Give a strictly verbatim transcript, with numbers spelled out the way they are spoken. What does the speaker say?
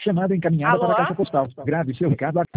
Chamada encaminhada Alô? para a caixa postal. Grave seu recado.